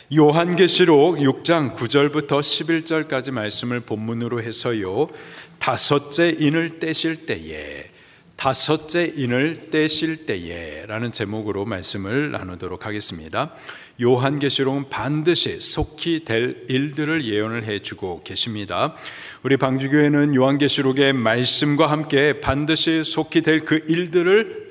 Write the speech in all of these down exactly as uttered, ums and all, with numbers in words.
요한계시록 육 장 구 절부터 십일 절까지 말씀을 본문으로 해서요, 다섯째 인을 떼실 때에, 다섯째 인을 떼실 때에 라는 제목으로 말씀을 나누도록 하겠습니다. 요한계시록은 반드시 속히 될 일들을 예언을 해주고 계십니다. 우리 방주교회는 요한계시록의 말씀과 함께 반드시 속히 될 그 일들을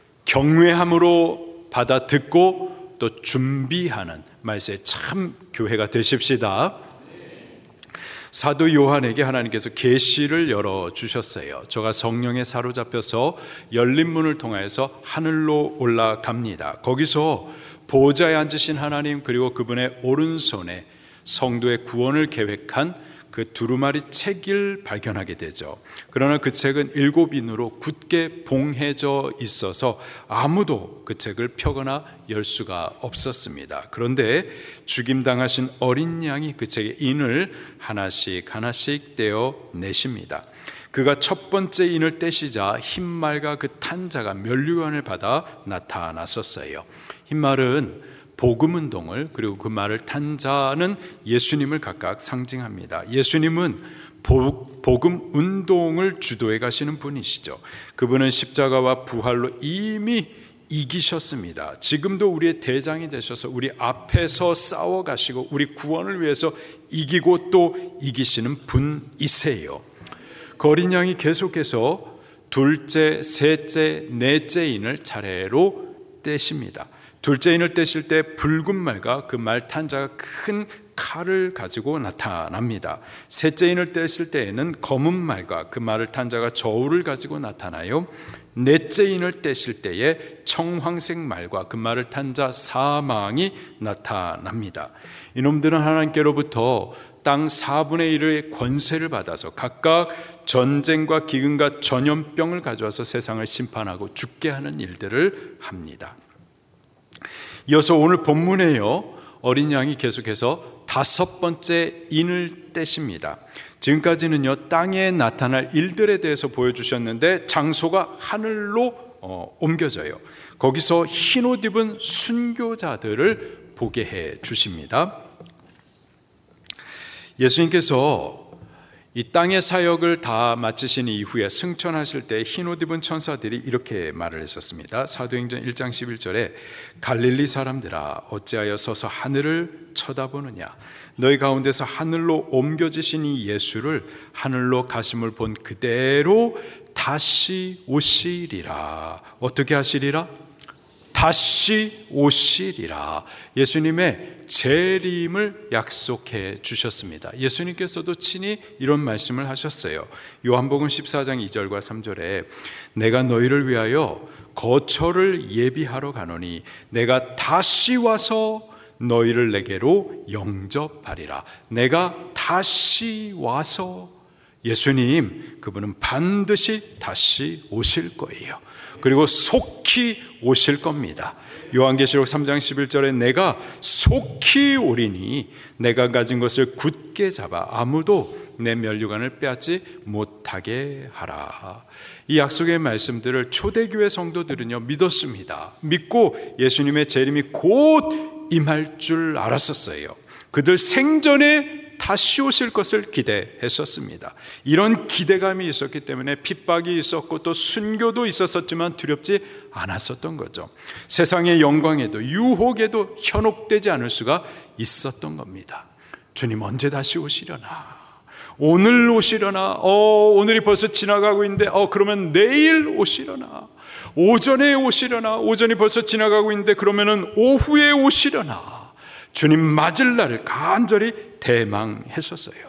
경외함으로 받아 듣고 또 준비하는 말세의 참 교회가 되십시다. 사도 요한에게 하나님께서 계시를 열어주셨어요. 저가 성령에 사로잡혀서 열린 문을 통해서 하늘로 올라갑니다. 거기서 보좌에 앉으신 하나님, 그리고 그분의 오른손에 성도의 구원을 계획한 그 두루마리 책을 발견하게 되죠. 그러나 그 책은 일곱 인으로 굳게 봉해져 있어서 아무도 그 책을 펴거나 열 수가 없었습니다. 그런데 죽임당하신 어린 양이 그 책의 인을 하나씩 하나씩 떼어 내십니다. 그가 첫 번째 인을 떼시자 흰말과 그 탄자가 면류관을 받아 나타났었어요. 흰말은 복음운동을, 그리고 그 말을 탄 자는 예수님을 각각 상징합니다. 예수님은 복음운동을 주도해 가시는 분이시죠. 그분은 십자가와 부활로 이미 이기셨습니다. 지금도 우리의 대장이 되셔서 우리 앞에서 싸워 가시고 우리 구원을 위해서 이기고 또 이기시는 분이세요. 그 어린 양이 계속해서 둘째, 셋째, 넷째 인을 차례로 떼십니다. 둘째 인을 떼실 때 붉은 말과 그 말 탄 자가 큰 칼을 가지고 나타납니다. 셋째 인을 떼실 때에는 검은 말과 그 말을 탄 자가 저울을 가지고 나타나요. 넷째 인을 떼실 때에 청황색 말과 그 말을 탄 자 사망이 나타납니다. 이놈들은 하나님께로부터 땅 사분의 일의 권세를 받아서 각각 전쟁과 기근과 전염병을 가져와서 세상을 심판하고 죽게 하는 일들을 합니다. 이어서 오늘 본문에요, 어린 양이 계속해서 다섯 번째 인을 떼십니다. 지금까지는요, 땅에 나타날 일들에 대해서 보여주셨는데 장소가 하늘로 어, 옮겨져요. 거기서 흰옷 입은 순교자들을 보게 해 주십니다. 예수님께서 이 땅의 사역을 다 마치신 이후에 승천하실 때 흰옷 입은 천사들이 이렇게 말을 했었습니다. 사도행전 일 장 십일 절에 갈릴리 사람들아 어찌하여 서서 하늘을 쳐다보느냐, 너희 가운데서 하늘로 옮겨지신 이 예수를 하늘로 가심을 본 그대로 다시 오시리라. 어떻게 하시리라? 다시 오시리라. 예수님의 재림을 약속해 주셨습니다. 예수님께서도 친히 이런 말씀을 하셨어요. 요한복음 십사 장 이 절과 삼 절에 내가 너희를 위하여 거처를 예비하러 가노니 내가 다시 와서 너희를 내게로 영접하리라. 내가 다시 와서, 예수님 그분은 반드시 다시 오실 거예요. 그리고 속히 오실 겁니다. 요한계시록 삼 장 십일 절에 내가 속히 오리니 내가 가진 것을 굳게 잡아 아무도 내 면류관을 빼앗지 못하게 하라. 이 약속의 말씀들을 초대교회 성도들은요 믿었습니다. 믿고 예수님의 재림이 곧 임할 줄 알았었어요. 그들 생전에 다시 오실 것을 기대했었습니다. 이런 기대감이 있었기 때문에 핍박이 있었고 또 순교도 있었었지만 두렵지 않았었던 거죠. 세상의 영광에도 유혹에도 현혹되지 않을 수가 있었던 겁니다. 주님 언제 다시 오시려나? 오늘 오시려나? 어, 오늘이 벌써 지나가고 있는데 어, 그러면 내일 오시려나? 오전에 오시려나? 오전이 벌써 지나가고 있는데 그러면은 오후에 오시려나? 주님 맞을 날을 간절히 대망했었어요.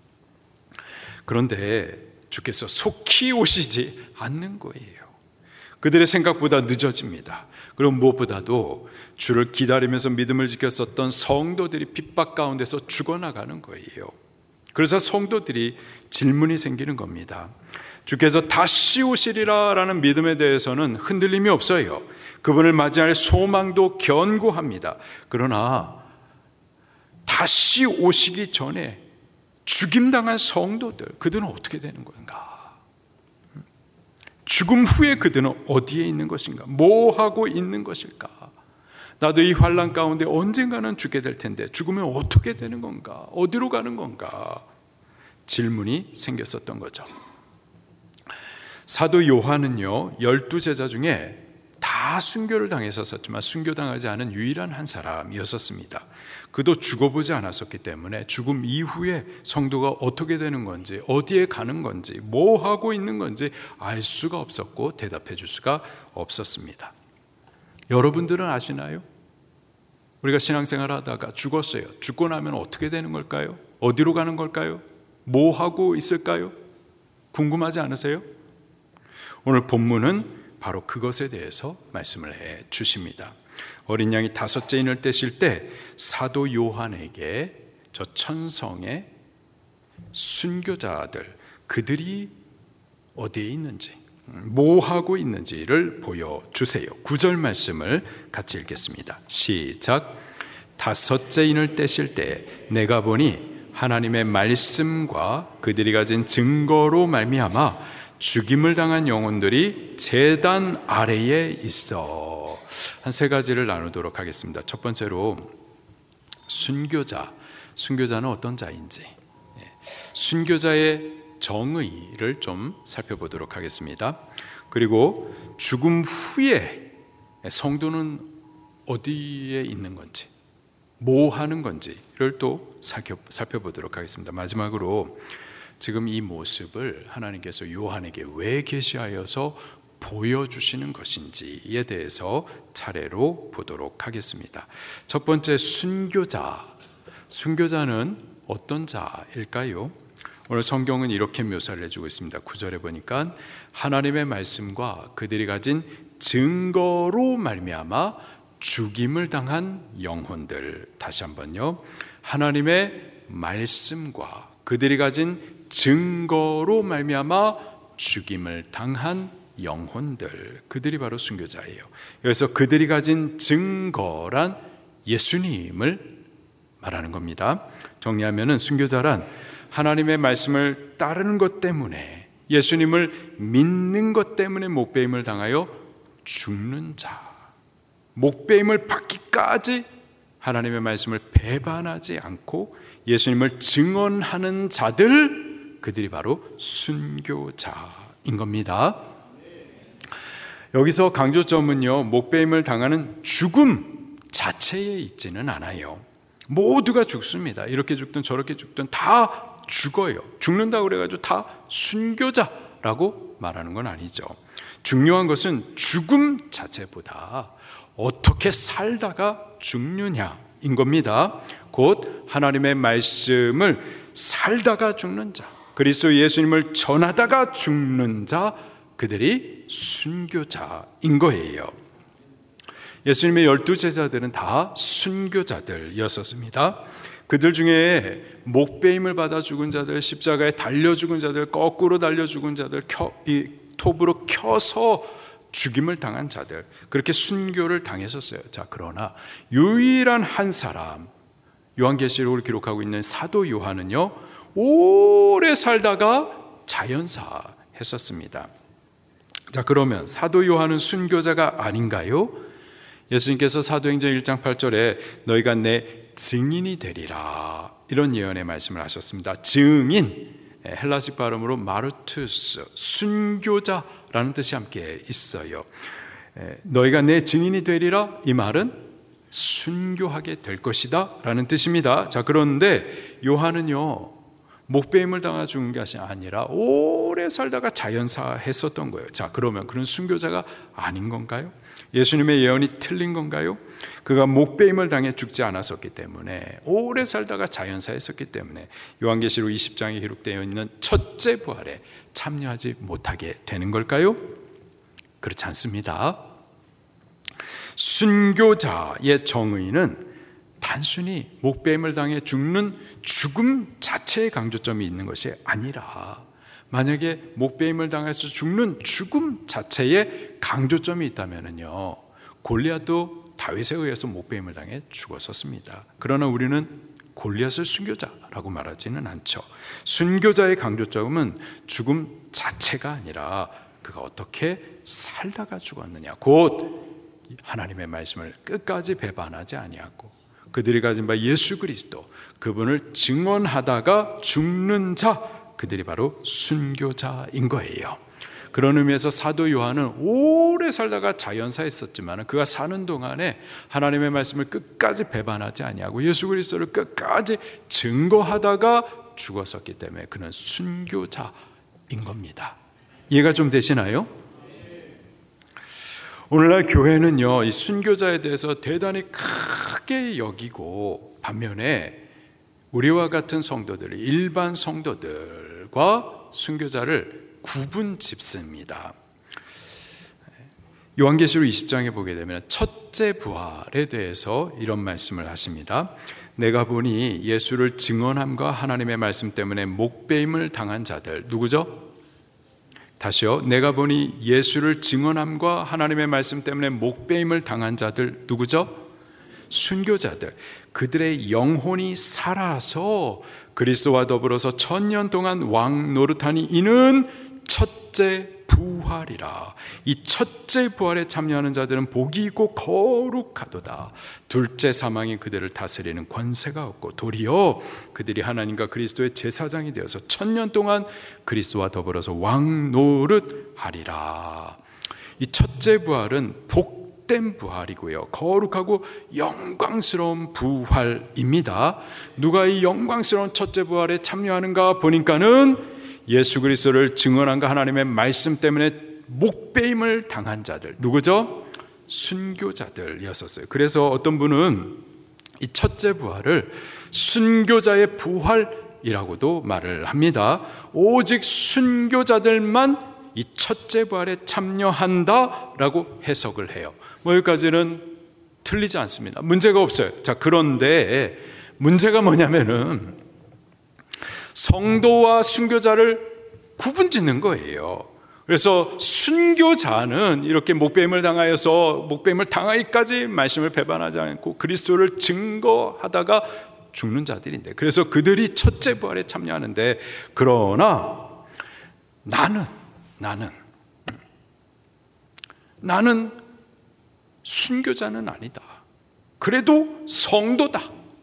그런데 주께서 속히 오시지 않는 거예요. 그들의 생각보다 늦어집니다. 그리고 무엇보다도 주를 기다리면서 믿음을 지켰었던 성도들이 핍박 가운데서 죽어나가는 거예요. 그래서 성도들이 질문이 생기는 겁니다. 주께서 다시 오시리라 라는 믿음에 대해서는 흔들림이 없어요. 그분을 맞이할 소망도 견고합니다. 그러나 다시 오시기 전에 죽임당한 성도들, 그들은 어떻게 되는 건가? 죽음 후에 그들은 어디에 있는 것인가? 뭐 하고 있는 것일까? 나도 이 환난 가운데 언젠가는 죽게 될 텐데 죽으면 어떻게 되는 건가? 어디로 가는 건가? 질문이 생겼었던 거죠. 사도 요한은요, 열두 제자 중에 다 순교를 당했었지만 순교당하지 않은 유일한 한 사람이었었습니다. 그도 죽어보지 않았었기 때문에 죽음 이후에 성도가 어떻게 되는 건지, 어디에 가는 건지, 뭐 하고 있는 건지 알 수가 없었고 대답해 줄 수가 없었습니다. 여러분들은 아시나요? 우리가 신앙생활 하다가 죽었어요. 죽고 나면 어떻게 되는 걸까요? 어디로 가는 걸까요? 뭐 하고 있을까요? 궁금하지 않으세요? 오늘 본문은 바로 그것에 대해서 말씀을 해 주십니다. 어린 양이 다섯째 인을 떼실 때 사도 요한에게 저 천성의 순교자들, 그들이 어디에 있는지, 뭐 하고 있는지를 보여주세요. 구 절 말씀을 같이 읽겠습니다. 시작. 다섯째 인을 떼실 때 내가 보니 하나님의 말씀과 그들이 가진 증거로 말미암아 죽임을 당한 영혼들이 제단 아래에 있어. 한 세 가지를 나누도록 하겠습니다. 첫 번째로 순교자, 순교자는 어떤 자인지, 순교자의 정의를 좀 살펴보도록 하겠습니다. 그리고 죽음 후에 성도는 어디에 있는 건지, 뭐 하는 건지를 또 살펴보도록 하겠습니다. 마지막으로 지금 이 모습을 하나님께서 요한에게 왜 계시하여서 보여주시는 것인지에 대해서 차례로 보도록 하겠습니다. 첫 번째, 순교자. 순교자는 어떤 자일까요? 오늘 성경은 이렇게 묘사를 해주고 있습니다. 구 절에 보니까 하나님의 말씀과 그들이 가진 증거로 말미암아 죽임을 당한 영혼들. 다시 한번요. 하나님의 말씀과 그들이 가진 증거로 말미암아 죽임을 당한 영혼들, 그들이 바로 순교자예요. 여기서 그들이 가진 증거란 예수님을 말하는 겁니다. 정리하면은 순교자란 하나님의 말씀을 따르는 것 때문에, 예수님을 믿는 것 때문에 목배임을 당하여 죽는 자, 목배임을 받기까지 하나님의 말씀을 배반하지 않고 예수님을 증언하는 자들, 그들이 바로 순교자인 겁니다. 여기서 강조점은요, 목배임을 당하는 죽음 자체에 있지는 않아요. 모두가 죽습니다. 이렇게 죽든 저렇게 죽든 다 죽어요. 죽는다고 그래가지고 다 순교자라고 말하는 건 아니죠. 중요한 것은 죽음 자체보다 어떻게 살다가 죽느냐인 겁니다. 곧 하나님의 말씀을 살다가 죽는 자, 그리스도 예수님을 전하다가 죽는 자, 그들이 순교자인 거예요. 예수님의 열두 제자들은 다 순교자들이었습니다. 그들 중에 목배임을 받아 죽은 자들, 십자가에 달려 죽은 자들, 거꾸로 달려 죽은 자들, 켜, 이 톱으로 켜서 죽임을 당한 자들, 그렇게 순교를 당했었어요. 자, 그러나 유일한 한 사람, 요한계시록을 기록하고 있는 사도 요한은요, 오래 살다가 자연사 했었습니다. 자, 그러면 사도 요한은 순교자가 아닌가요? 예수님께서 사도행전 일 장 팔 절에 너희가 내 증인이 되리라, 이런 예언의 말씀을 하셨습니다. 증인, 헬라식 발음으로 마르투스, 순교자라는 뜻이 함께 있어요. 너희가 내 증인이 되리라, 이 말은 순교하게 될 것이다 라는 뜻입니다. 자, 그런데 요한은요, 목배임을 당하 죽은 것이 아니라 오래 살다가 자연사 했었던 거예요. 자, 그러면 그런 순교자가 아닌 건가요? 예수님의 예언이 틀린 건가요? 그가 목배임을 당해 죽지 않았었기 때문에, 오래 살다가 자연사 했었기 때문에 요한계시록 이십 장에 기록되어 있는 첫째 부활에 참여하지 못하게 되는 걸까요? 그렇지 않습니다. 순교자의 정의는 단순히 목배임을 당해 죽는 죽음 자체의 강조점이 있는 것이 아니라, 만약에 목배임을 당해서 죽는 죽음 자체에 강조점이 있다면요, 골리앗도 다윗에 의해서 목배임을 당해 죽었었습니다. 그러나 우리는 골리앗을 순교자라고 말하지는 않죠. 순교자의 강조점은 죽음 자체가 아니라 그가 어떻게 살다가 죽었느냐, 곧 하나님의 말씀을 끝까지 배반하지 아니하고 그들이 가진 바 예수 그리스도 그분을 증언하다가 죽는 자, 그들이 바로 순교자인 거예요. 그런 의미에서 사도 요한은 오래 살다가 자연사에 있었지만 그가 사는 동안에 하나님의 말씀을 끝까지 배반하지 아니하고 예수 그리스도를 끝까지 증거하다가 죽었었기 때문에 그는 순교자인 겁니다. 이해가 좀 되시나요? 오늘날 교회는요, 이 순교자에 대해서 대단히 크게 여기고 반면에 우리와 같은 성도들, 일반 성도들과 순교자를 구분 짓습니다. 요한계시록 이십 장에 보게 되면 첫째 부활에 대해서 이런 말씀을 하십니다. 내가 보니 예수를 증언함과 하나님의 말씀 때문에 목배임을 당한 자들, 누구죠? 다시요. 내가 보니 예수를 증언함과 하나님의 말씀 때문에 목배임을 당한 자들, 누구죠? 순교자들. 그들의 영혼이 살아서 그리스도와 더불어서 천년 동안 왕 노릇하니 이는 첫째 부활이라. 이 첫째 부활에 참여하는 자들은 복이 있고 거룩하도다. 둘째 사망이 그들을 다스리는 권세가 없고 도리어 그들이 하나님과 그리스도의 제사장이 되어서 천년 동안 그리스도와 더불어서 왕 노릇하리라. 이 첫째 부활은 복된 부활이고요, 거룩하고 영광스러운 부활입니다. 누가 이 영광스러운 첫째 부활에 참여하는가 보니까는 예수 그리스도를 증언한가 하나님의 말씀 때문에 목배임을 당한 자들, 누구죠? 순교자들이었었어요. 그래서 어떤 분은 이 첫째 부활을 순교자의 부활이라고도 말을 합니다. 오직 순교자들만 이 첫째 부활에 참여한다라고 해석을 해요. 뭐 여기까지는 틀리지 않습니다. 문제가 없어요. 자, 그런데 문제가 뭐냐면은 성도와 순교자를 구분짓는 거예요. 그래서 순교자는 이렇게 목배임을 당하여서 목배임을 당하기까지 말씀을 배반하지 않고 그리스도를 증거하다가 죽는 자들인데, 그래서 그들이 첫째 부활에 참여하는데, 그러나 나는 나는 나는 순교자는 아니다. 그래도 성도다.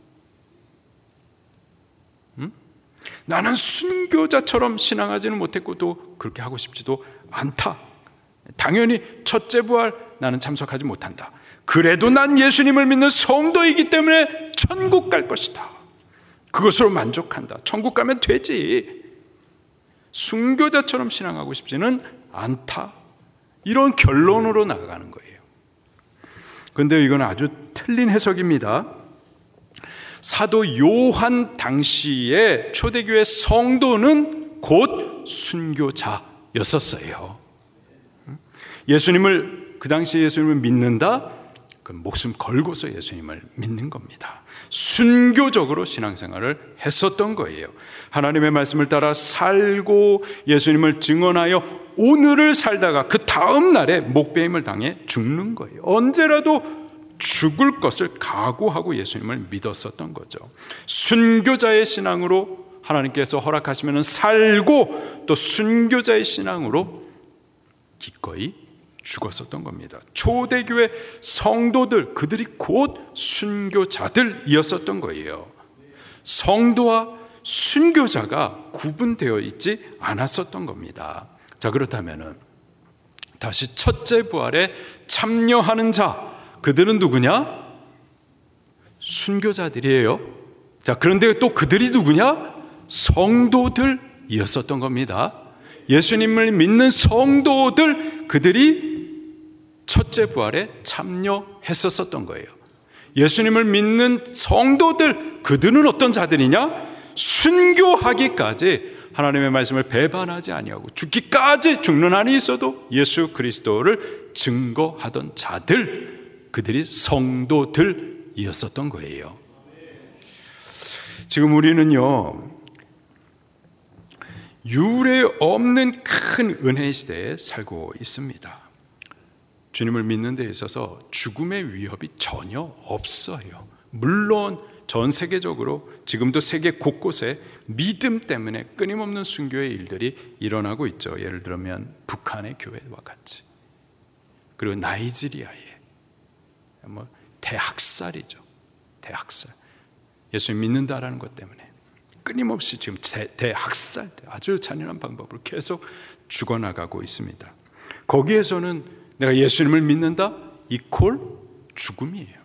음? 나는 순교자처럼 신앙하지는 못했고 또 그렇게 하고 싶지도 않다. 당연히 첫째 부활 나는 참석하지 못한다. 그래도 난 예수님을 믿는 성도이기 때문에 천국 갈 것이다. 그것으로 만족한다. 천국 가면 되지. 순교자처럼 신앙하고 싶지는 않다. 이런 결론으로 나아가는 거예요. 그런데 이건 아주 틀린 해석입니다. 사도 요한 당시에 초대교회 성도는 곧 순교자였었어요. 예수님을, 그 당시에 예수님을 믿는다? 그 목숨 걸고서 예수님을 믿는 겁니다. 순교적으로 신앙생활을 했었던 거예요. 하나님의 말씀을 따라 살고 예수님을 증언하여 오늘을 살다가 그 다음 날에 목배임을 당해 죽는 거예요. 언제라도 죽을 것을 각오하고 예수님을 믿었었던 거죠. 순교자의 신앙으로 하나님께서 허락하시면 살고, 또 순교자의 신앙으로 기꺼이 죽었었던 겁니다. 초대교회 성도들, 그들이 곧 순교자들이었었던 거예요. 성도와 순교자가 구분되어 있지 않았었던 겁니다. 자, 그렇다면은 다시 첫째 부활에 참여하는 자, 그들은 누구냐? 순교자들이에요. 자, 그런데 또 그들이 누구냐? 성도들이었었던 겁니다. 예수님을 믿는 성도들, 그들이 첫째 부활에 참여했었던 거예요. 예수님을 믿는 성도들, 그들은 어떤 자들이냐? 순교하기까지 하나님의 말씀을 배반하지 아니하고 죽기까지 죽는 한이 있어도 예수 그리스도를 증거하던 자들, 그들이 성도들이었었던 거예요. 지금 우리는요, 유례 없는 큰 은혜의 시대에 살고 있습니다. 주님을 믿는 데 있어서 죽음의 위협이 전혀 없어요. 물론 전 세계적으로 지금도 세계 곳곳에 믿음 때문에 끊임없는 순교의 일들이 일어나고 있죠. 예를 들면 북한의 교회와 같이, 그리고 나이지리아에, 뭐 대학살이죠. 대학살. 예수님 믿는다라는 것 때문에 끊임없이 지금 대학살, 아주 잔인한 방법으로 계속 죽어나가고 있습니다. 거기에서는 내가 예수님을 믿는다 이퀄 죽음이에요.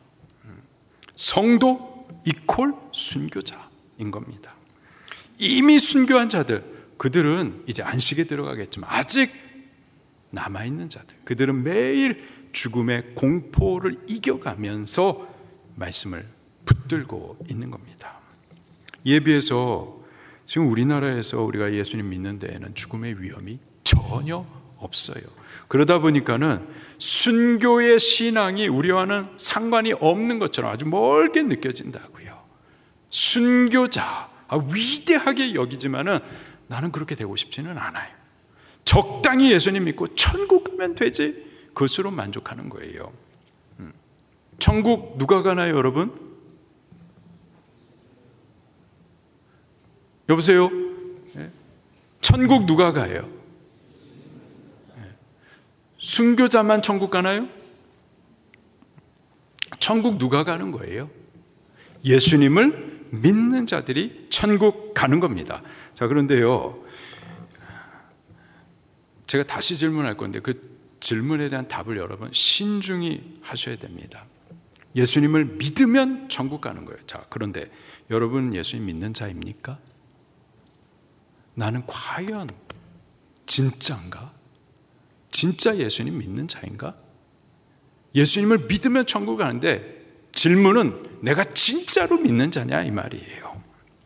성도 이퀄 순교자인 겁니다. 이미 순교한 자들, 그들은 이제 안식에 들어가겠지만 아직 남아있는 자들, 그들은 매일 죽음의 공포를 이겨가면서 말씀을 붙들고 있는 겁니다. 이에 비해서 지금 우리나라에서 우리가 예수님 믿는 데에는 죽음의 위험이 전혀 없어요. 그러다 보니까는 순교의 신앙이 우리와는 상관이 없는 것처럼 아주 멀게 느껴진다고요. 순교자, 아, 위대하게 여기지만은 나는 그렇게 되고 싶지는 않아요. 적당히 예수님 믿고 천국 가면 되지, 그것으로 만족하는 거예요. 천국 누가 가나요, 여러분? 여보세요? 천국 누가 가요? 순교자만 천국 가나요? 천국 누가 가는 거예요? 예수님을 믿는 자들이 천국 가는 겁니다. 자, 그런데요, 제가 다시 질문할 건데 그 질문에 대한 답을 여러분 신중히 하셔야 됩니다. 예수님을 믿으면 천국 가는 거예요. 자, 그런데 여러분 예수님 믿는 자입니까? 나는 과연 진짜인가? 진짜 예수님 믿는 자인가? 예수님을 믿으면 천국 가는데 질문은 내가 진짜로 믿는 자냐 이 말이에요.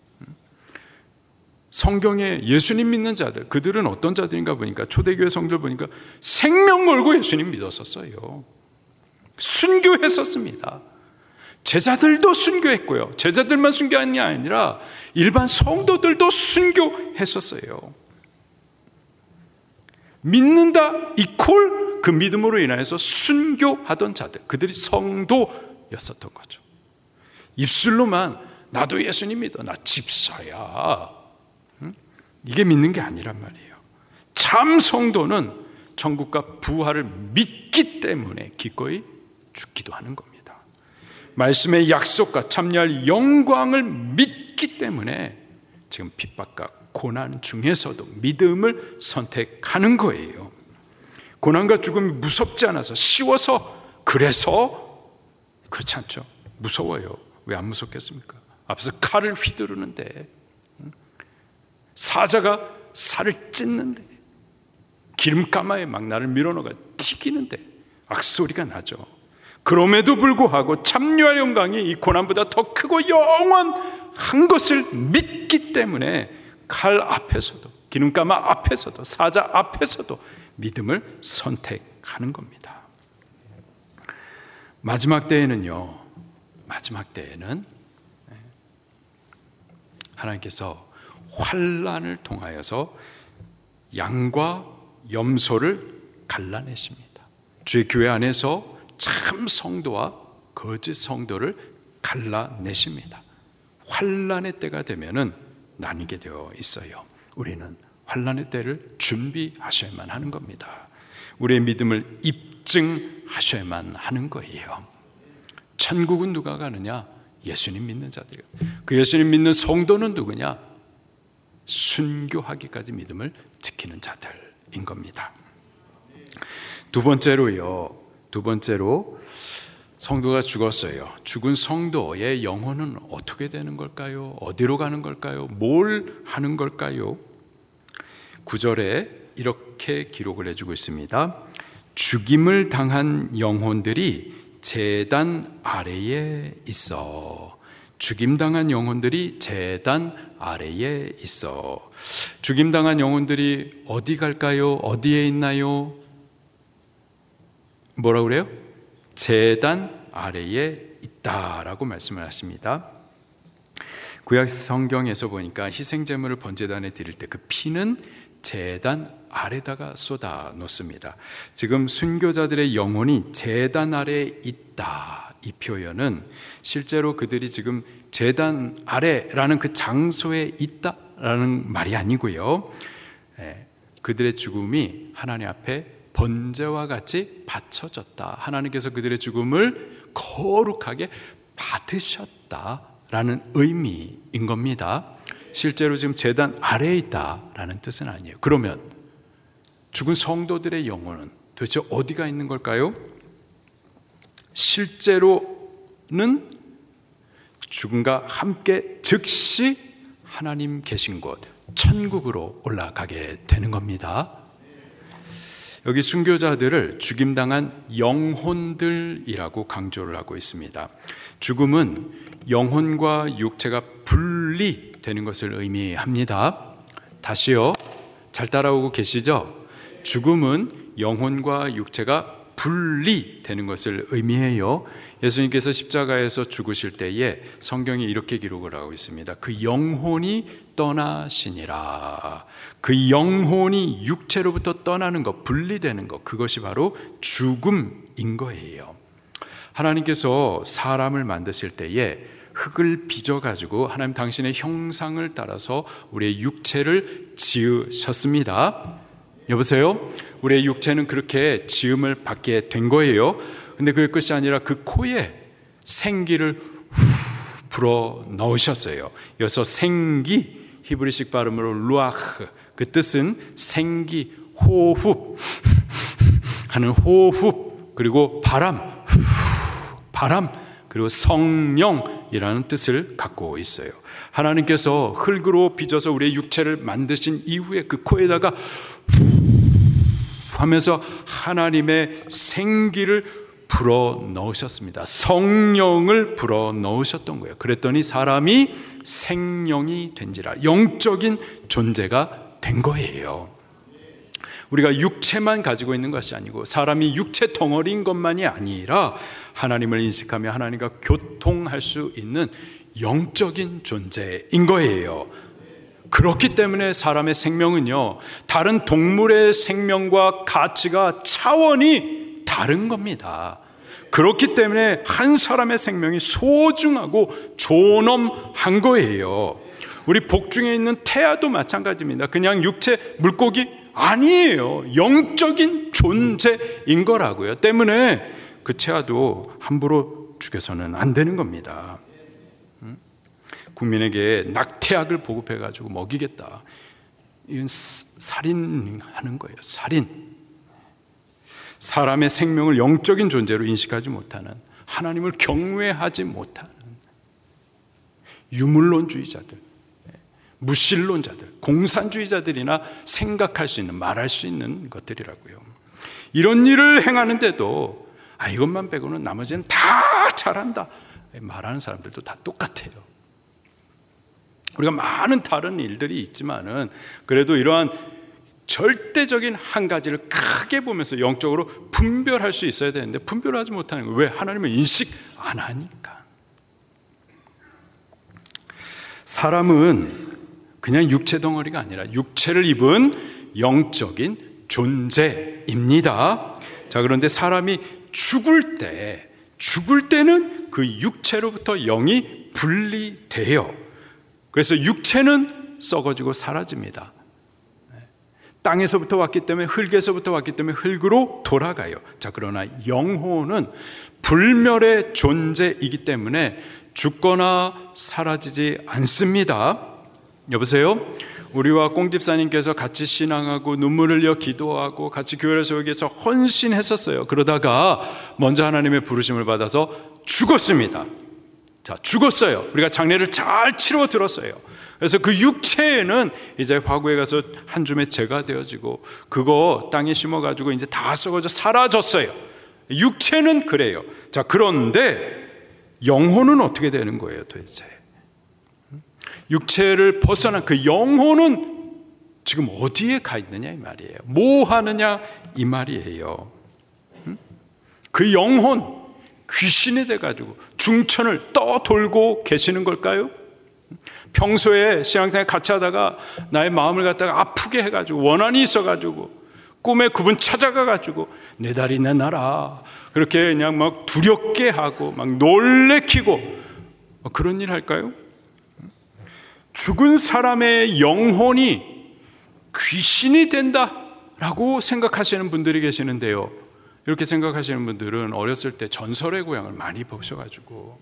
성경에 예수님 믿는 자들, 그들은 어떤 자들인가 보니까 초대교회 성도들 보니까 생명 걸고 예수님 믿었었어요. 순교했었습니다. 제자들도 순교했고요. 제자들만 순교한 게 아니라 일반 성도들도 순교했었어요. 믿는다 이퀄 그 믿음으로 인하여서 순교하던 자들, 그들이 성도였었던 거죠. 입술로만 나도 예수님 믿어, 나 집사야, 응? 이게 믿는 게 아니란 말이에요. 참 성도는 천국과 부활을 믿기 때문에 기꺼이 죽기도 하는 겁니다. 말씀의 약속과 참여할 영광을 믿기 때문에 지금 핍박과 고난 중에서도 믿음을 선택하는 거예요. 고난과 죽음이 무섭지 않아서, 쉬워서, 그래서 그렇지 않죠. 무서워요. 왜 안 무섭겠습니까? 앞에서 칼을 휘두르는데, 사자가 살을 찢는데, 기름가마에 막 나를 밀어넣어 튀기는데 악소리가 나죠. 그럼에도 불구하고 참여할 영광이 이 고난보다 더 크고 영원한 것을 믿기 때문에 칼 앞에서도, 기름가마 앞에서도, 사자 앞에서도 믿음을 선택하는 겁니다. 마지막 때에는요, 마지막 때에는 하나님께서 환난을 통하여서 양과 염소를 갈라내십니다. 주의 교회 안에서 참 성도와 거짓 성도를 갈라내십니다. 환난의 때가 되면은 나뉘게 되어 있어요. 우리는 환난의 때를 준비하셔야만 하는 겁니다. 우리의 믿음을 입증하셔야만 하는 거예요. 천국은 누가 가느냐? 예수님 믿는 자들이요. 그 예수님 믿는 성도는 누구냐? 순교하기까지 믿음을 지키는 자들인 겁니다. 두 번째로요, 두 번째로 성도가 죽었어요. 죽은 성도의 영혼은 어떻게 되는 걸까요? 어디로 가는 걸까요? 뭘 하는 걸까요? 구 절에 이렇게 기록을 해주고 있습니다. 죽임을 당한 영혼들이 제단 아래에 있어. 죽임당한 영혼들이 제단 아래에 있어. 죽임당한 영혼들이 어디 갈까요? 어디에 있나요? 뭐라고 그래요? 제단 아래에 있다라고 말씀을 하십니다. 구약 성경에서 보니까 희생제물을 번제단에 드릴 때 그 피는 제단 아래다가 쏟아 놓습니다. 지금 순교자들의 영혼이 제단 아래에 있다, 이 표현은 실제로 그들이 지금 제단 아래라는 그 장소에 있다라는 말이 아니고요, 그들의 죽음이 하나님 앞에 번제와 같이 바쳐졌다. 하나님께서 그들의 죽음을 거룩하게 받으셨다라는 의미인 겁니다. 실제로 지금 제단 아래에 있다라는 뜻은 아니에요. 그러면 죽은 성도들의 영혼은 도대체 어디가 있는 걸까요? 실제로는 죽음과 함께 즉시 하나님 계신 곳 천국으로 올라가게 되는 겁니다. 여기 순교자들을 죽임당한 영혼들이라고 강조를 하고 있습니다. 죽음은 영혼과 육체가 분리되는 것을 의미합니다. 다시요, 잘 따라오고 계시죠? 죽음은 영혼과 육체가 분리되는 것을 의미해요. 예수님께서 십자가에서 죽으실 때에 성경이 이렇게 기록을 하고 있습니다. 그 영혼이 떠나시니라. 그 영혼이 육체로부터 떠나는 것, 분리되는 것, 그것이 바로 죽음인 거예요. 하나님께서 사람을 만드실 때에 흙을 빚어가지고 하나님 당신의 형상을 따라서 우리의 육체를 지으셨습니다. 여보세요? 우리의 육체는 그렇게 지음을 받게 된 거예요. 근데 그것이 아니라 그 코에 생기를 후 불어 넣으셨어요. 여기서 생기, 히브리식 발음으로 루아흐, 그 뜻은 생기, 호흡 하는 호흡, 그리고 바람, 바람, 그리고 성령이라는 뜻을 갖고 있어요. 하나님께서 흙으로 빚어서 우리의 육체를 만드신 이후에 그 코에다가 하면서 하나님의 생기를 불어 넣으셨습니다. 성령을 불어 넣으셨던 거예요. 그랬더니 사람이 생명이 된지라, 영적인 존재가 된 거예요. 우리가 육체만 가지고 있는 것이 아니고 사람이 육체 덩어리인 것만이 아니라 하나님을 인식하며 하나님과 교통할 수 있는 영적인 존재인 거예요. 그렇기 때문에 사람의 생명은요, 다른 동물의 생명과 가치가 차원이 다른 겁니다. 그렇기 때문에 한 사람의 생명이 소중하고 존엄한 거예요. 우리 복중에 있는 태아도 마찬가지입니다. 그냥 육체 물고기 아니에요. 영적인 존재인 거라고요. 때문에 그 태아도 함부로 죽여서는 안 되는 겁니다. 국민에게 낙태약을 보급해가지고 먹이겠다, 이건 살인하는 거예요. 살인. 사람의 생명을 영적인 존재로 인식하지 못하는, 하나님을 경외하지 못하는 유물론주의자들, 무신론자들, 공산주의자들이나 생각할 수 있는, 말할 수 있는 것들이라고요. 이런 일을 행하는데도 아, 이것만 빼고는 나머지는 다 잘한다 말하는 사람들도 다 똑같아요. 우리가 많은 다른 일들이 있지만은 그래도 이러한 절대적인 한 가지를 크게 보면서 영적으로 분별할 수 있어야 되는데 분별하지 못하는 거예요. 왜? 하나님을 인식 안 하니까. 사람은 그냥 육체 덩어리가 아니라 육체를 입은 영적인 존재입니다. 자, 그런데 사람이 죽을 때, 죽을 때는 그 육체로부터 영이 분리돼요. 그래서 육체는 썩어지고 사라집니다. 땅에서부터 왔기 때문에, 흙에서부터 왔기 때문에 흙으로 돌아가요. 자, 그러나 영혼은 불멸의 존재이기 때문에 죽거나 사라지지 않습니다. 여보세요? 우리와 꽁집사님께서 같이 신앙하고 눈물을 흘려 기도하고 같이 교회를 세우기 위해서 헌신했었어요. 그러다가 먼저 하나님의 부르심을 받아서 죽었습니다. 자, 죽었어요. 우리가 장례를 잘 치러 들었어요. 그래서 그 육체에는 이제 화구에 가서 한 줌의 재가 되어지고 그거 땅에 심어가지고 이제 다 썩어져 사라졌어요. 육체는 그래요. 자, 그런데 영혼은 어떻게 되는 거예요, 도대체? 육체를 벗어난 그 영혼은 지금 어디에 가 있느냐 이 말이에요. 뭐 하느냐 이 말이에요. 그 영혼, 귀신이 돼가지고 중천을 떠돌고 계시는 걸까요? 평소에 신앙생활 같이 하다가 나의 마음을 갖다가 아프게 해가지고 원한이 있어가지고 꿈에 그분 찾아가가지고 내 다리 내놔라 그렇게 그냥 막 두렵게 하고 막 놀래키고 그런 일 할까요? 죽은 사람의 영혼이 귀신이 된다라고 생각하시는 분들이 계시는데요, 이렇게 생각하시는 분들은 어렸을 때 전설의 고향을 많이 보셔가지고,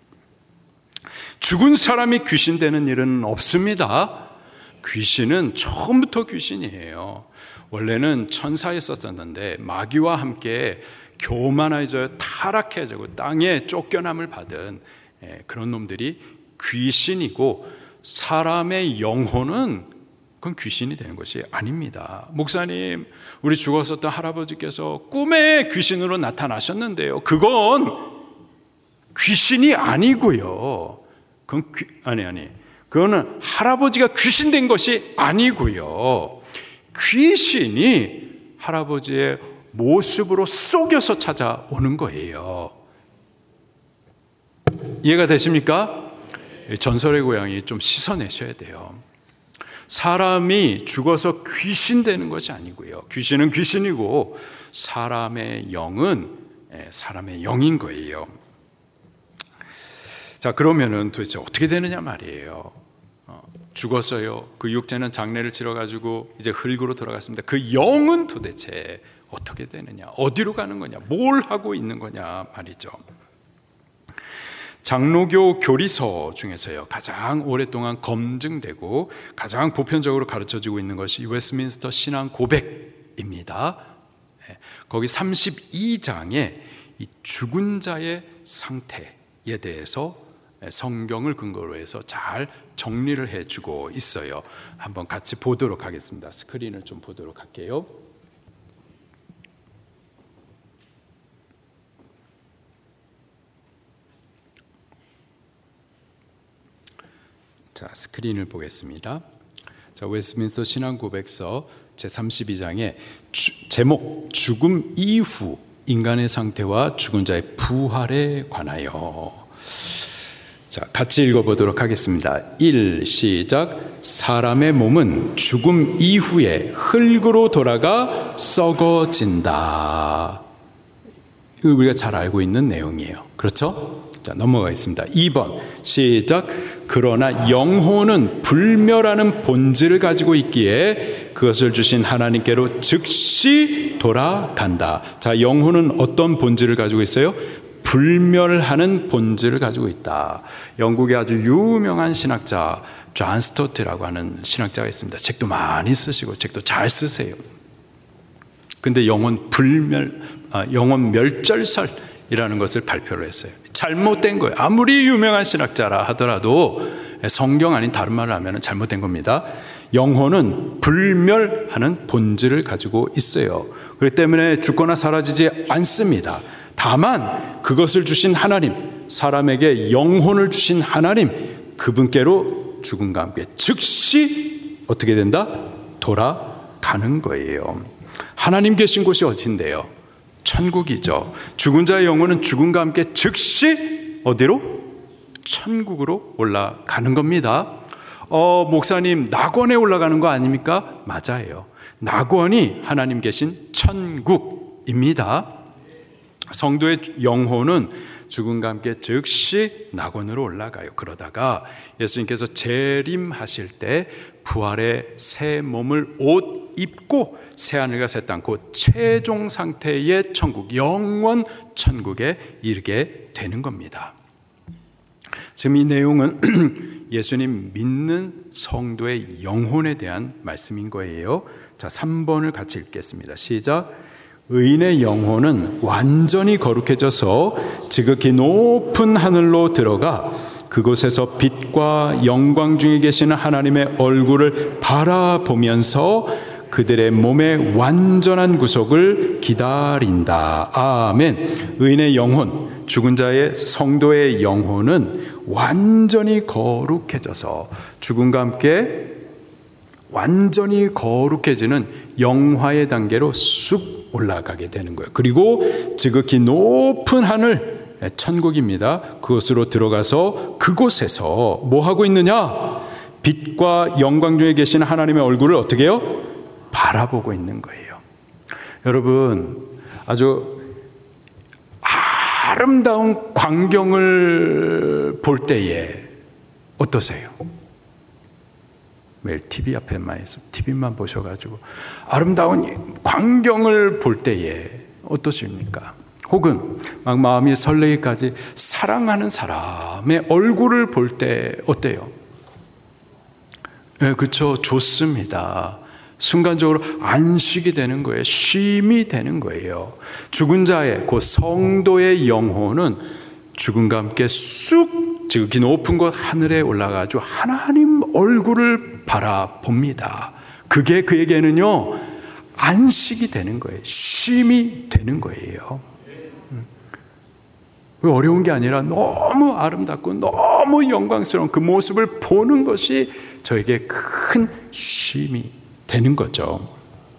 죽은 사람이 귀신 되는 일은 없습니다. 귀신은 처음부터 귀신이에요. 원래는 천사였었는데 마귀와 함께 교만해져 타락해지고 땅에 쫓겨남을 받은 그런 놈들이 귀신이고, 사람의 영혼은 그건 귀신이 되는 것이 아닙니다. 목사님, 우리 죽었었던 할아버지께서 꿈에 귀신으로 나타나셨는데요, 그건 귀신이 아니고요. 그건 귀, 아니 아니 그거는 할아버지가 귀신 된 것이 아니고요. 귀신이 할아버지의 모습으로 속여서 찾아오는 거예요. 이해가 되십니까? 전설의 고향이 좀 씻어내셔야 돼요. 사람이 죽어서 귀신 되는 것이 아니고요. 귀신은 귀신이고 사람의 영은 사람의 영인 거예요. 자, 그러면은 도대체 어떻게 되느냐 말이에요. 어, 죽었어요. 그 육체는 장례를 치러가지고 이제 흙으로 돌아갔습니다. 그 영은 도대체 어떻게 되느냐, 어디로 가는 거냐, 뭘 하고 있는 거냐 말이죠. 장로교 교리서 중에서요, 가장 오랫동안 검증되고 가장 보편적으로 가르쳐지고 있는 것이 웨스트민스터 신앙 고백입니다. 거기 삼십이 장에 이 죽은 자의 상태에 대해서 성경을 근거로 해서 잘 정리를 해주고 있어요. 한번 같이 보도록 하겠습니다. 스크린을 좀 보도록 할게요. 자, 스크린을 보겠습니다. 자, 웨스트민스터 신앙 고백서 제삼십이 장에 주, 제목 죽음 이후 인간의 상태와 죽은 자의 부활에 관하여. 자, 같이 읽어보도록 하겠습니다. 일, 시작. 사람의 몸은 죽음 이후에 흙으로 돌아가 썩어진다. 이거 우리가 잘 알고 있는 내용이에요. 그렇죠? 자, 넘어가겠습니다. 이 번 시작. 그러나 영혼은 불멸하는 본질을 가지고 있기에 그것을 주신 하나님께로 즉시 돌아간다. 자, 영혼은 어떤 본질을 가지고 있어요? 불멸하는 본질을 가지고 있다. 영국의 아주 유명한 신학자 존 스토트라고 하는 신학자가 있습니다. 책도 많이 쓰시고 책도 잘 쓰세요. 근데 영혼 불멸, 아, 영혼 멸절설이라는 것을 발표를 했어요. 잘못된 거예요. 아무리 유명한 신학자라 하더라도 성경 아닌 다른 말을 하면 잘못된 겁니다. 영혼은 불멸하는 본질을 가지고 있어요. 그렇기 때문에 죽거나 사라지지 않습니다. 다만 그것을 주신 하나님, 사람에게 영혼을 주신 하나님, 그분께로 죽음과 함께 즉시 어떻게 된다? 돌아가는 거예요. 하나님 계신 곳이 어딘데요? 천국이죠. 죽은 자의 영혼은 죽음과 함께 즉시 어디로? 천국으로 올라가는 겁니다. 어, 목사님, 낙원에 올라가는 거 아닙니까? 맞아요. 낙원이 하나님 계신 천국입니다. 성도의 영혼은 죽음과 함께 즉시 낙원으로 올라가요. 그러다가 예수님께서 재림하실 때 부활의 새 몸을 옷 입고 새하늘과 새 땅, 곧 최종 상태의 천국, 영원 천국에 이르게 되는 겁니다. 지금 이 내용은 예수님 믿는 성도의 영혼에 대한 말씀인 거예요. 자, 삼 번을 같이 읽겠습니다. 시작. 의인의 영혼은 완전히 거룩해져서 지극히 높은 하늘로 들어가 그곳에서 빛과 영광 중에 계시는 하나님의 얼굴을 바라보면서 그들의 몸의 완전한 구속을 기다린다. 아멘. 의인의 영혼, 죽은 자의 성도의 영혼은 완전히 거룩해져서 죽음과 함께 완전히 거룩해지는 영화의 단계로 쑥 올라가게 되는 거예요. 그리고 지극히 높은 하늘, 천국입니다. 그곳으로 들어가서 그곳에서 뭐 하고 있느냐? 빛과 영광 중에 계신 하나님의 얼굴을 어떻게 해요? 바라보고 있는 거예요. 여러분, 아주 아름다운 광경을 볼 때에 어떠세요? 매일 티비 앞에만 있어 티비만 보셔가지고 아름다운 광경을 볼 때에 어떠십니까? 혹은 막 마음이 설레기까지 사랑하는 사람의 얼굴을 볼 때 어때요? 네, 그렇죠. 좋습니다. 순간적으로 안식이 되는 거예요. 쉼이 되는 거예요. 죽은 자의 그 성도의 영혼은 죽음과 함께 쑥 지극히 높은 곳 하늘에 올라가지고 하나님 얼굴을 바라봅니다. 그게 그에게는요 안식이 되는 거예요. 쉼이 되는 거예요. 어려운 게 아니라 너무 아름답고 너무 영광스러운 그 모습을 보는 것이 저에게 큰 쉼이 되는 거죠.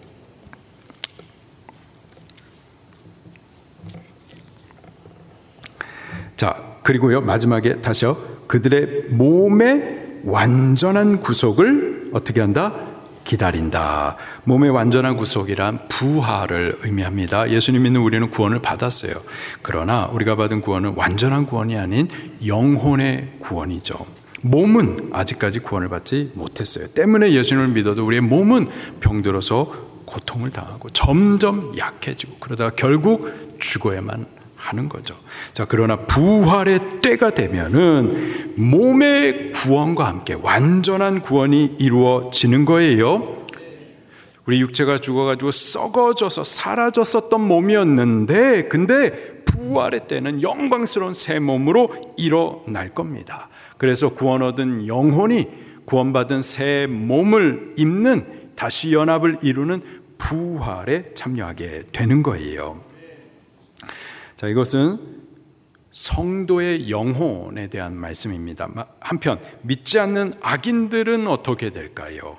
자, 그리고요 마지막에 다시요, 그들의 몸의 완전한 구속을 어떻게 한다? 기다린다. 몸의 완전한 구속이란 부활을 의미합니다. 예수님 믿는 우리는 구원을 받았어요. 그러나 우리가 받은 구원은 완전한 구원이 아닌 영혼의 구원이죠. 몸은 아직까지 구원을 받지 못했어요. 때문에 예수님을 믿어도 우리의 몸은 병들어서 고통을 당하고 점점 약해지고 그러다가 결국 죽어야만 하는 거죠. 자, 그러나 부활의 때가 되면은 몸의 구원과 함께 완전한 구원이 이루어지는 거예요. 우리 육체가 죽어가지고 썩어져서 사라졌었던 몸이었는데, 근데 부활의 때는 영광스러운 새 몸으로 일어날 겁니다. 그래서 구원 얻은 영혼이 구원받은 새 몸을 입는, 다시 연합을 이루는 부활에 참여하게 되는 거예요. 자, 이것은 성도의 영혼에 대한 말씀입니다. 한편 믿지 않는 악인들은 어떻게 될까요?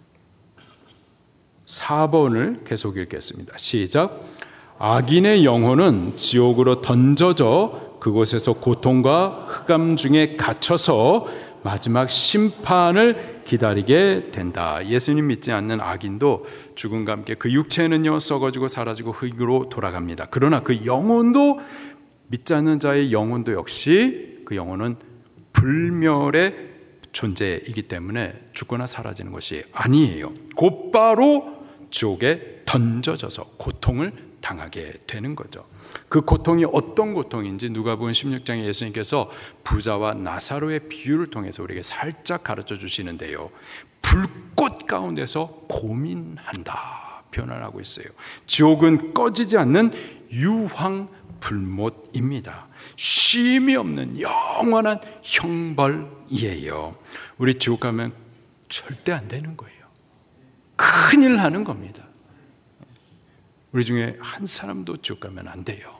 사 번을 계속 읽겠습니다. 시작. 악인의 영혼은 지옥으로 던져져 그곳에서 고통과 흑암 중에 갇혀서 마지막 심판을 기다리게 된다. 예수님 믿지 않는 악인도 죽음과 함께 그 육체는요 썩어지고 사라지고 흙으로 돌아갑니다. 그러나 그 영혼도, 믿지 않는 자의 영혼도 역시 그 영혼은 불멸의 존재이기 때문에 죽거나 사라지는 것이 아니에요. 곧바로 지옥에 던져져서 고통을 당하게 되는 거죠. 그 고통이 어떤 고통인지 누가복음 십육 장에 예수님께서 부자와 나사로의 비유를 통해서 우리에게 살짝 가르쳐 주시는데요, 불꽃 가운데서 고민한다 표현을 하고 있어요. 지옥은 꺼지지 않는 유황불못입니다. 쉼이 없는 영원한 형벌이에요. 우리 지옥 가면 절대 안 되는 거예요. 큰일 나는 겁니다. 우리 중에 한 사람도 지옥 가면 안 돼요.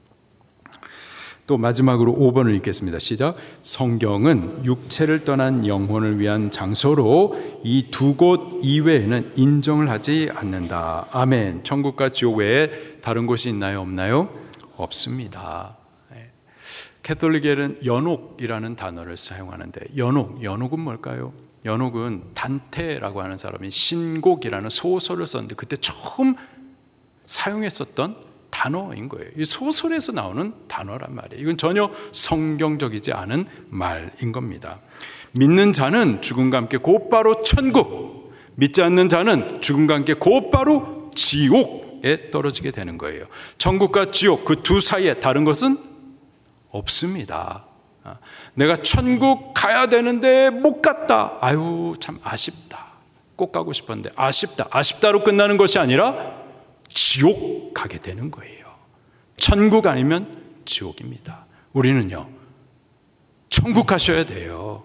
또 마지막으로 오 번을 읽겠습니다. 시작. 성경은 육체를 떠난 영혼을 위한 장소로 이 두 곳 이외에는 인정을 하지 않는다. 아멘. 천국과 지옥 외에 다른 곳이 있나요? 없나요? 없습니다. 캐톨릭에는 연옥이라는 단어를 사용하는데, 연옥, 연옥은 뭘까요? 연옥은 단테라고 하는 사람이 신곡이라는 소설을 썼는데 그때 처음 사용했었던 단어인 거예요. 이 소설에서 나오는 단어란 말이에요. 이건 전혀 성경적이지 않은 말인 겁니다. 믿는 자는 죽음과 함께 곧바로 천국, 믿지 않는 자는 죽음과 함께 곧바로 지옥에 떨어지게 되는 거예요. 천국과 지옥 그 두 사이에 다른 것은 없습니다. 내가 천국 가야 되는데 못 갔다. 아유 참 아쉽다. 꼭 가고 싶었는데 아쉽다. 아쉽다로 끝나는 것이 아니라 지옥 가게 되는 거예요. 천국 아니면 지옥입니다. 우리는요 천국 가셔야 돼요.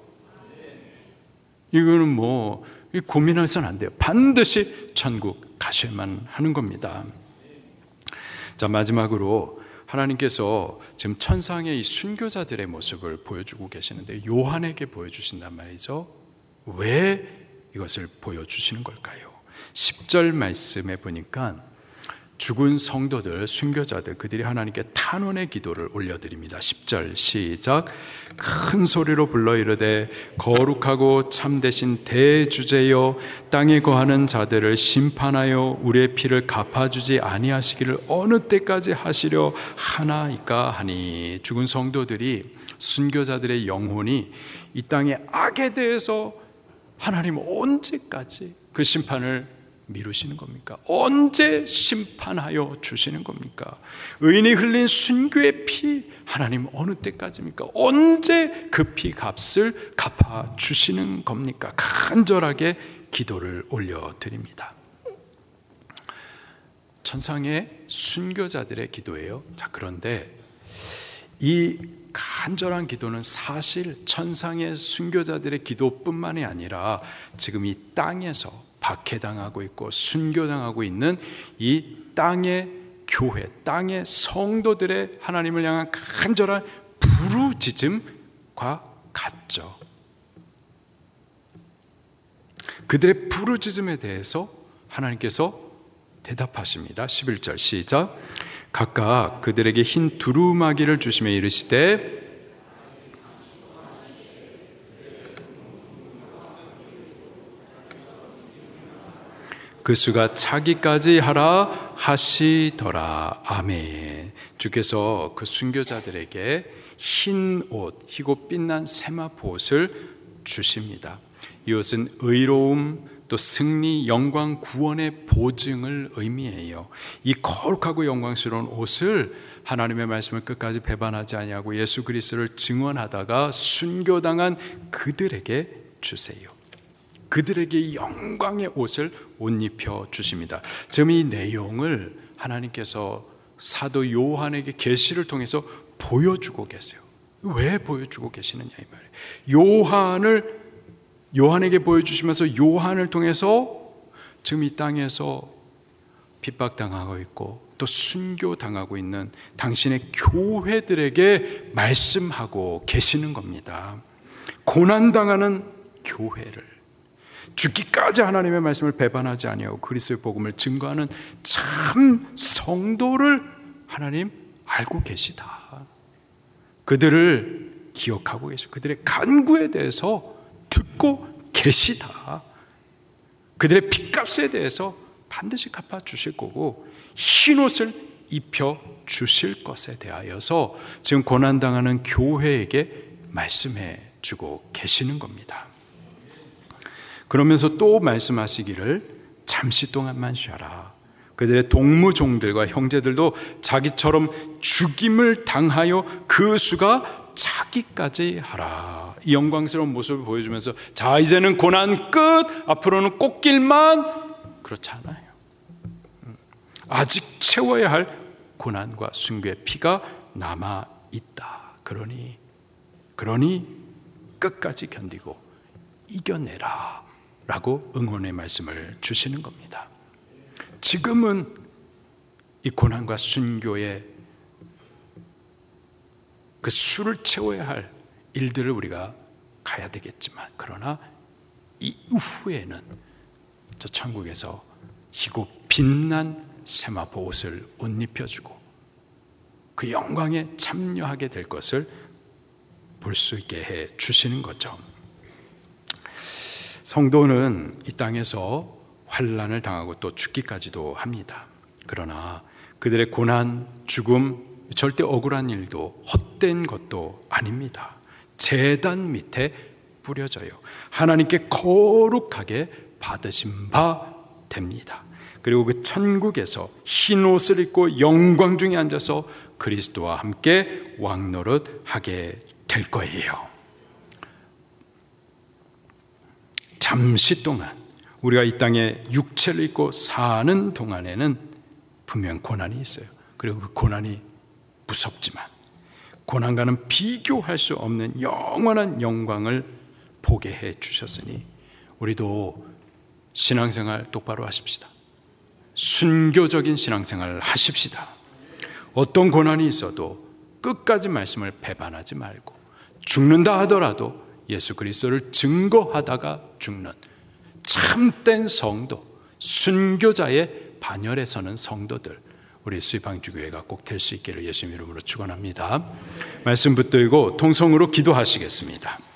이거는 뭐 고민해서는 안 돼요. 반드시 천국 가셔야만 하는 겁니다. 자, 마지막으로 하나님께서 지금 천상의 이 순교자들의 모습을 보여주고 계시는데 요한에게 보여주신단 말이죠. 왜 이것을 보여주시는 걸까요? 십 절 말씀에 보니까 죽은 성도들, 순교자들, 그들이 하나님께 탄원의 기도를 올려드립니다. 십 절 시작. 큰 소리로 불러 이르되 거룩하고 참되신 대주제여, 땅에 거하는 자들을 심판하여 우리의 피를 갚아주지 아니하시기를 어느 때까지 하시려 하나이까 하니. 죽은 성도들이, 순교자들의 영혼이 이 땅의 악에 대해서 하나님 언제까지 그 심판을 미루시는 겁니까? 언제 심판하여 주시는 겁니까? 의인이 흘린 순교의 피, 하나님 어느 때까지입니까? 언제 그 피 값을 갚아 주시는 겁니까? 간절하게 기도를 올려드립니다. 천상의 순교자들의 기도예요. 자, 그런데 이 간절한 기도는 사실 천상의 순교자들의 기도뿐만이 아니라 지금 이 땅에서 박해당하고 있고 순교당하고 있는 이 땅의 교회, 땅의 성도들의 하나님을 향한 간절한 부르짖음과 같죠. 그들의 부르짖음에 대해서 하나님께서 대답하십니다. 십일 절 시작. 각각 그들에게 흰 두루마기를 주시며 이르시되 그 수가 차기까지 하라 하시더라. 아멘. 주께서 그 순교자들에게 흰 옷, 희고 빛난 세마포 옷을 주십니다. 이 옷은 의로움, 또 승리, 영광, 구원의 보증을 의미해요. 이 거룩하고 영광스러운 옷을 하나님의 말씀을 끝까지 배반하지 아니하고 예수 그리스도를 증언하다가 순교당한 그들에게 주세요. 그들에게 영광의 옷을 옷 입혀 주십니다. 지금 이 내용을 하나님께서 사도 요한에게 계시를 통해서 보여주고 계세요. 왜 보여주고 계시느냐 이 말이에요. 요한을 요한에게 보여주시면서 요한을 통해서 지금 이 땅에서 핍박당하고 있고 또 순교당하고 있는 당신의 교회들에게 말씀하고 계시는 겁니다. 고난당하는 교회를, 죽기까지 하나님의 말씀을 배반하지 아니하고 그리스도의 복음을 증거하는 참 성도를 하나님 알고 계시다. 그들을 기억하고 계시고 그들의 간구에 대해서 듣고 계시다. 그들의 핏값에 대해서 반드시 갚아 주실 거고 흰옷을 입혀 주실 것에 대하여서 지금 고난당하는 교회에게 말씀해 주고 계시는 겁니다. 그러면서 또 말씀하시기를 잠시 동안만 쉬어라. 그들의 동무종들과 형제들도 자기처럼 죽임을 당하여 그 수가 차기까지 하라. 이 영광스러운 모습을 보여주면서 자 이제는 고난 끝, 앞으로는 꽃길만, 그렇지 않아요. 아직 채워야 할 고난과 순교의 피가 남아 있다. 그러니 그러니 끝까지 견디고 이겨내라 라고 응원의 말씀을 주시는 겁니다. 지금은 이 고난과 순교의 그 수를 채워야 할 일들을 우리가 가야 되겠지만 그러나 이 이후에는 저 천국에서 희고 빛난 세마포 옷을 옷 입혀주고 그 영광에 참여하게 될 것을 볼 수 있게 해 주시는 거죠. 성도는 이 땅에서 환난을 당하고 또 죽기까지도 합니다. 그러나 그들의 고난, 죽음, 절대 억울한 일도 헛된 것도 아닙니다. 제단 밑에 뿌려져요. 하나님께 거룩하게 받으신 바 됩니다. 그리고 그 천국에서 흰 옷을 입고 영광 중에 앉아서 그리스도와 함께 왕노릇 하게 될 거예요. 잠시 동안 우리가 이 땅에 육체를 입고 사는 동안에는 분명 고난이 있어요. 그리고 그 고난이 무섭지만 고난과는 비교할 수 없는 영원한 영광을 보게 해 주셨으니 우리도 신앙생활 똑바로 하십시다. 순교적인 신앙생활을 하십시다. 어떤 고난이 있어도 끝까지 말씀을 배반하지 말고 죽는다 하더라도 예수 그리스도를 증거하다가 죽는 참된 성도, 순교자의 반열에 서는 성도들, 우리 수입방주교회가 꼭 될 수 있기를 예수님 이름으로 축원합니다. 말씀 붙들고 통성으로 기도하시겠습니다.